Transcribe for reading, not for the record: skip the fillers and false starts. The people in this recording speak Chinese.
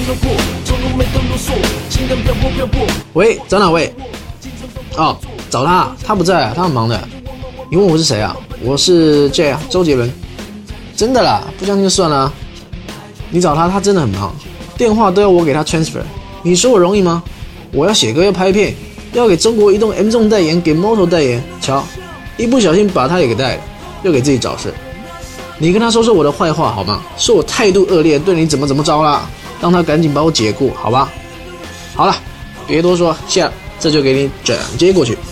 喂，找哪位？哦，找他，他不在啊，他很忙的。你问我是谁啊？我是 J 啊，周杰伦。真的啦，不相信就算了啊。你找他，他真的很忙，电话都要我给他 transfer。你说我容易吗？我要写歌，要拍片，要给中国移动 M 重代言，给 Moto 代言。瞧，一不小心把他也给带了，又给自己找事。你跟他说说我的坏话好吗？说我态度恶劣，对你怎么着啦，让他赶紧把我解雇，好吧？好了，别多说，下这就给你转接过去。